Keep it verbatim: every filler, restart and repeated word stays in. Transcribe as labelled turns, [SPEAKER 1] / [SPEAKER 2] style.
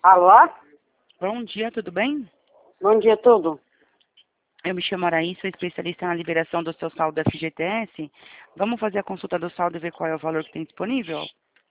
[SPEAKER 1] Alô?
[SPEAKER 2] Bom dia, tudo bem?
[SPEAKER 1] Bom dia, tudo.
[SPEAKER 2] Eu me chamo Araí, sou especialista na liberação do seu saldo F G T S. Vamos fazer a consulta do saldo e ver qual é o valor que tem disponível?